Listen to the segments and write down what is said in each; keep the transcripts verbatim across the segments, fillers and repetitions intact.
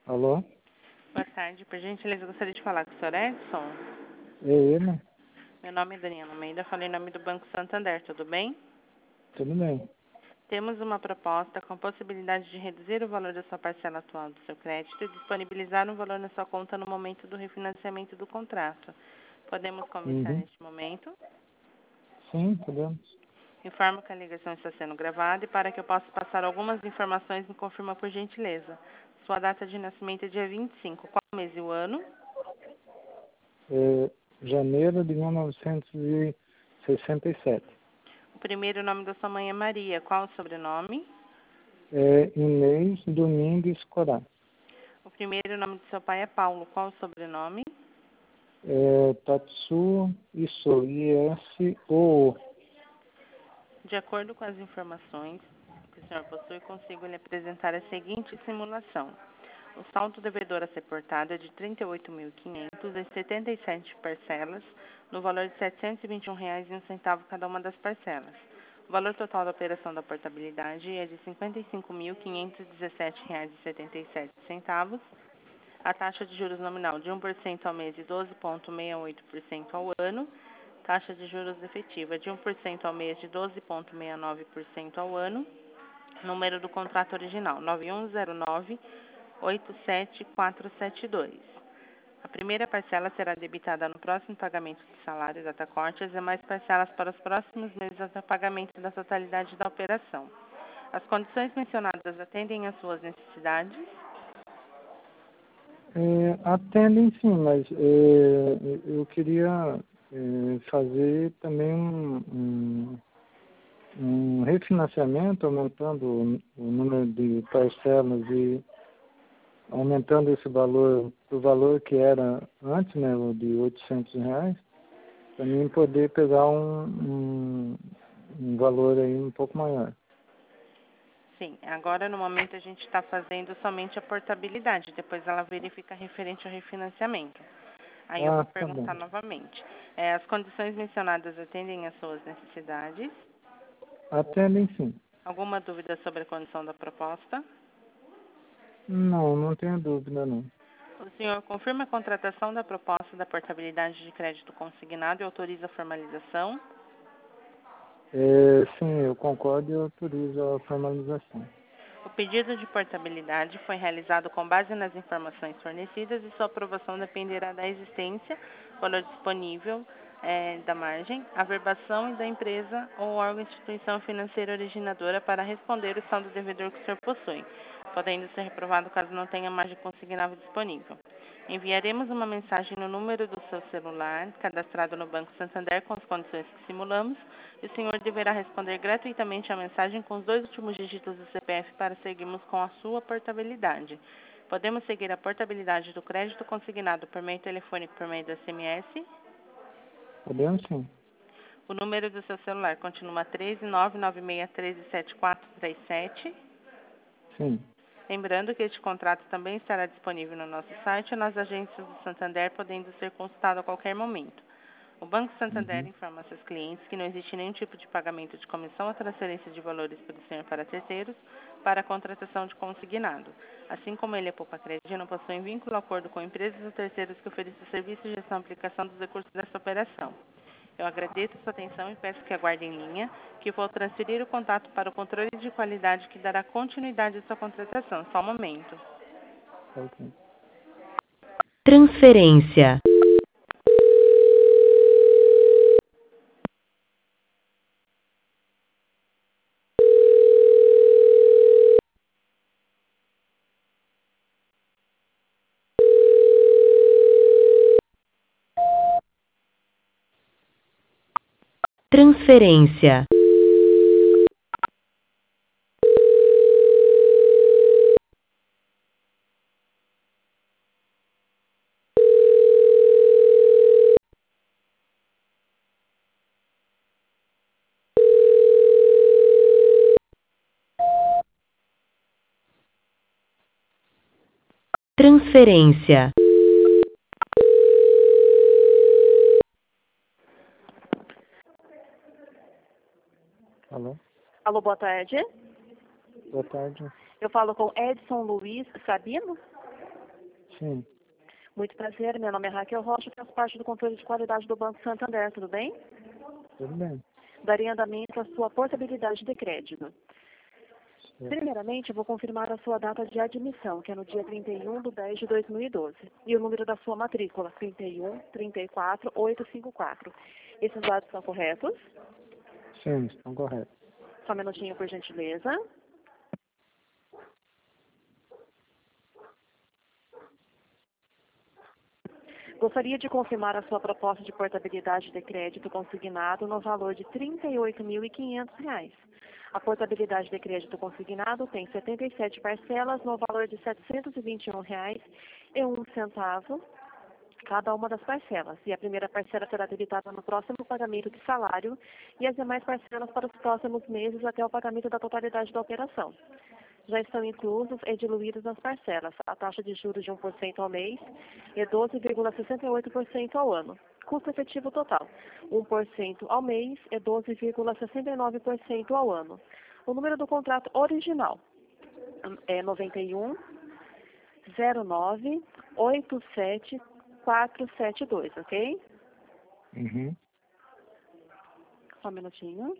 Alô? Boa tarde, por gentileza, eu gostaria de falar com o senhor Edson. É ele? Meu nome é Daniela Almeida, falei em nome do Banco Santander, tudo bem? Tudo bem. Temos uma proposta com a possibilidade de reduzir o valor da sua parcela atual do seu crédito e disponibilizar um valor na sua conta no momento do refinanciamento do contrato. Podemos conversar Uhum. neste momento? Sim, podemos. Informo que a ligação está sendo gravada e para que eu possa passar algumas informações, me confirma por gentileza. Sua data de nascimento é dia vinte e cinco, qual mês e o ano? É, janeiro de mil novecentos e sessenta e sete. O primeiro nome da sua mãe é Maria, qual o sobrenome? É, Inês Domingues Corá. O primeiro nome do seu pai é Paulo. Qual o sobrenome? É, Tatsu Isso, I S O. De acordo com as informações que o senhor possui, consigo lhe apresentar a seguinte simulação. O saldo devedor a ser portado é de trinta e oito mil e quinhentos em setenta e sete parcelas, no valor de setecentos e vinte e um reais e um centavo cada uma das parcelas. O valor total da operação da portabilidade é de cinquenta e cinco mil quinhentos e dezessete reais e setenta e sete centavos. A taxa de juros nominal de um por cento ao mês e doze vírgula sessenta e oito por cento ao ano. Taxa de juros efetiva de um por cento ao mês de doze vírgula sessenta e nove por cento ao ano. Número do contrato original nove um zero nove oito sete quatro sete dois. A primeira parcela será debitada no próximo pagamento do salário data corte e as demais parcelas para os próximos meses até o pagamento da totalidade da operação. As condições mencionadas atendem às suas necessidades? É, atendem sim, mas é, eu queria é, fazer também um, um, um refinanciamento, aumentando o, o número de parcelas e aumentando esse valor, o valor que era antes, né, o de oitocentos reais, para mim poder pegar um, um, um valor aí um pouco maior. Sim, agora no momento a gente está fazendo somente a portabilidade, depois ela verifica referente ao refinanciamento. Aí eu Ah, vou tá bom. perguntar novamente. É, as condições mencionadas atendem às suas necessidades? Atendem sim. Alguma dúvida sobre a condição da proposta? Não, não tenho dúvida não. O senhor confirma a contratação da proposta da portabilidade de crédito consignado e autoriza a formalização? É, sim, eu concordo e autorizo a formalização. O pedido de portabilidade foi realizado com base nas informações fornecidas e sua aprovação dependerá da existência, valor disponível eh, da margem, averbação e da empresa ou órgão instituição financeira originadora para responder o saldo devedor que o senhor possui, podendo ser reprovado caso não tenha margem consignável disponível. Enviaremos uma mensagem no número do seu celular, cadastrado no Banco Santander com as condições que simulamos, e o senhor deverá responder gratuitamente a mensagem com os dois últimos dígitos do C P F para seguirmos com a sua portabilidade. Podemos seguir a portabilidade do crédito consignado por meio telefônico por meio do S M S. Podemos sim. O número do seu celular continua treze nove nove seis treze sete quatro três sete. Sim. Lembrando que este contrato também estará disponível no nosso site e nas agências do Santander, podendo ser consultado a qualquer momento. O Banco Santander Uhum. informa a seus clientes que não existe nenhum tipo de pagamento de comissão ou transferência de valores pelo senhor para terceiros para a contratação de consignado. Assim como ele é poupa crédito, não possui vínculo ou acordo com empresas ou terceiros que ofereçam serviço de gestão e aplicação dos recursos dessa operação. Eu agradeço a sua atenção e peço que aguarde em linha, que vou transferir o contato para o controle de qualidade que dará continuidade à sua contratação. Só um momento. Tá ok. Transferência. Transferência. Transferência. Alô? Alô, boa tarde. Boa tarde. Eu falo com Edson Luiz Sabino. Sim, Muito prazer, meu nome é Raquel Rocha, faço parte do controle de qualidade do Banco Santander, tudo bem? tudo bem. Daria andamento à sua portabilidade de crédito. Certo. Primeiramente, eu vou confirmar a sua data de admissão, que é no dia trinta e um de dez de dois mil e doze. E o número da sua matrícula, trinta e um, trinta e quatro, oitocentos e cinquenta e quatro. Esses dados são corretos? Sim, estão corretos. Só um minutinho, por gentileza. Gostaria de confirmar a sua proposta de portabilidade de crédito consignado no valor de trinta e oito mil e quinhentos reais. A portabilidade de crédito consignado tem setenta e sete parcelas no valor de setecentos e vinte e um reais e um centavo cada uma das parcelas. E a primeira parcela será debitada no próximo pagamento de salário e as demais parcelas para os próximos meses até o pagamento da totalidade da operação. Já estão inclusos e diluídos nas parcelas a taxa de juros de um por cento ao mês e doze vírgula sessenta e oito por cento ao ano. Custo efetivo total, um por cento ao mês e doze vírgula sessenta e nove por cento ao ano. O número do contrato original é noventa e um, zero nove, oito sete quatro sete dois, ok? Uhum. Só um minutinho.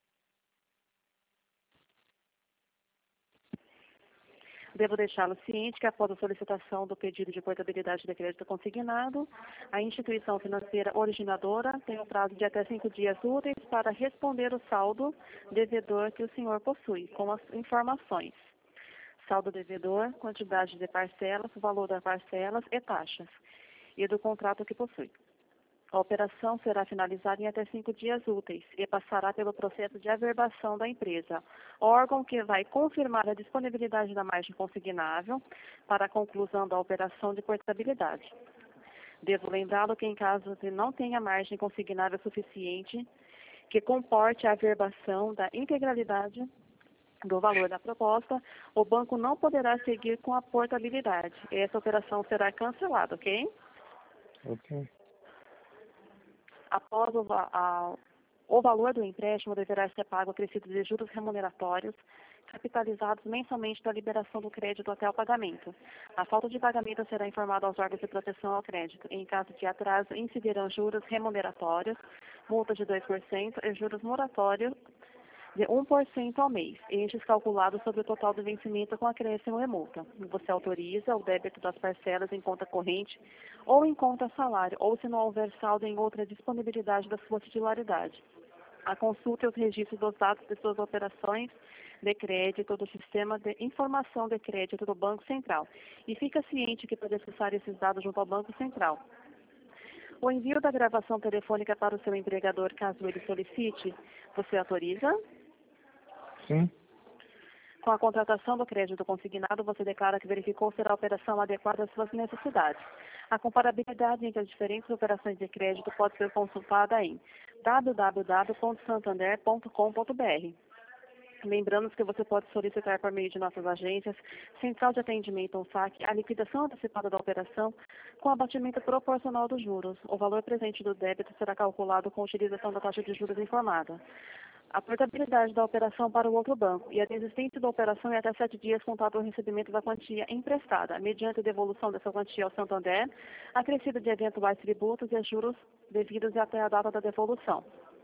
Devo deixá-lo ciente que, após a solicitação do pedido de portabilidade de crédito consignado, a instituição financeira originadora tem o prazo de até cinco dias úteis para responder o saldo devedor que o senhor possui, com as informações: saldo devedor, quantidade de parcelas, valor das parcelas e taxas, e do contrato que possui. A operação será finalizada em até cinco dias úteis e passará pelo processo de averbação da empresa, órgão que vai confirmar a disponibilidade da margem consignável para a conclusão da operação de portabilidade. Devo lembrá-lo que, em caso de não tenha margem consignável suficiente que comporte a averbação da integralidade do valor da proposta, o banco não poderá seguir com a portabilidade. Essa operação será cancelada, ok? Ok. Após o, va- a, o valor do empréstimo deverá ser pago acrescido de juros remuneratórios, capitalizados mensalmente da liberação do crédito até o pagamento. A falta de pagamento será informada aos órgãos de proteção ao crédito. Em caso de atraso, incidirão juros remuneratórios, multa de dois por cento e juros moratórios de um por cento ao mês, estes calculados sobre o total do vencimento com acréscimo e multa. Você autoriza o débito das parcelas em conta corrente ou em conta salário, ou se não houver saldo em outra disponibilidade da sua titularidade. A consulta e os registros dos dados de suas operações de crédito do Sistema de Informação de Crédito do Banco Central. E fica ciente que pode acessar esses dados junto ao Banco Central. O envio da gravação telefônica para o seu empregador, caso ele solicite, você autoriza? Sim, Com a contratação do crédito consignado, você declara que verificou ser a operação adequada às suas necessidades. A comparabilidade entre as diferentes operações de crédito pode ser consultada em w w w ponto santander ponto com ponto b r. Lembrando que você pode solicitar por meio de nossas agências, Central de Atendimento ou S A C, a liquidação antecipada da operação com abatimento proporcional dos juros. O valor presente do débito será calculado com a utilização da taxa de juros informada. A portabilidade da operação para o outro banco e a desistência da operação é até sete dias contado o recebimento da quantia emprestada, mediante a devolução dessa quantia ao Santander, acrescida de eventuais tributos e juros devidos até a data da devolução.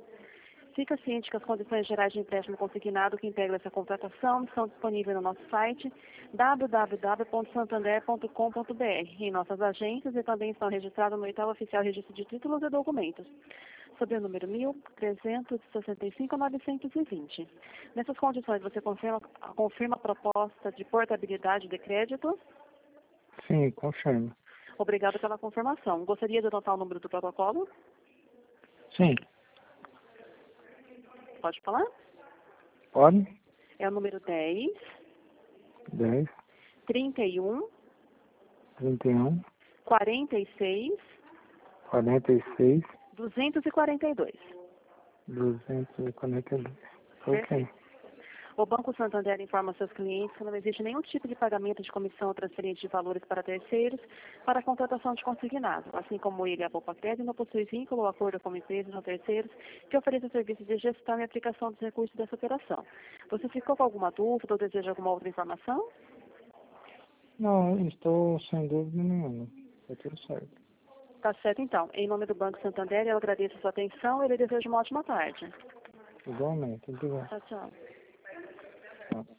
Fica ciente que as condições gerais de empréstimo consignado que integram essa contratação estão disponíveis no nosso site w w w ponto santander ponto com ponto b r, em nossas agências, e também estão registradas no Oitavo Oficial Registro de Títulos e Documentos, sob o número mil trezentos e sessenta e cinco, novecentos e vinte. Nessas condições, você confirma, confirma a proposta de portabilidade de crédito? sim, confirmo. Obrigada pela confirmação. Gostaria de anotar o número do protocolo? Sim, Pode falar? pode? É o número dez, dez, trinta e um, trinta e um, quarenta e seis, quarenta e seis, duzentos e quarenta e dois. duzentos e quarenta e dois. Ok. Perfeito. O Banco Santander informa seus clientes que não existe nenhum tipo de pagamento de comissão ou transferência de valores para terceiros para a contratação de consignado, assim como ele, a Poupa Crédito, não possui vínculo ou acordo com empresas ou terceiros que ofereçam serviços de gestão e aplicação dos recursos dessa operação. Você ficou com alguma dúvida ou deseja alguma outra informação? Não, estou sem dúvida nenhuma. Está tudo certo. Tá certo, então. Em nome do Banco Santander, eu agradeço a sua atenção e lhe desejo uma ótima tarde. Igualmente. Obrigado. Tchau, tchau. Tchau.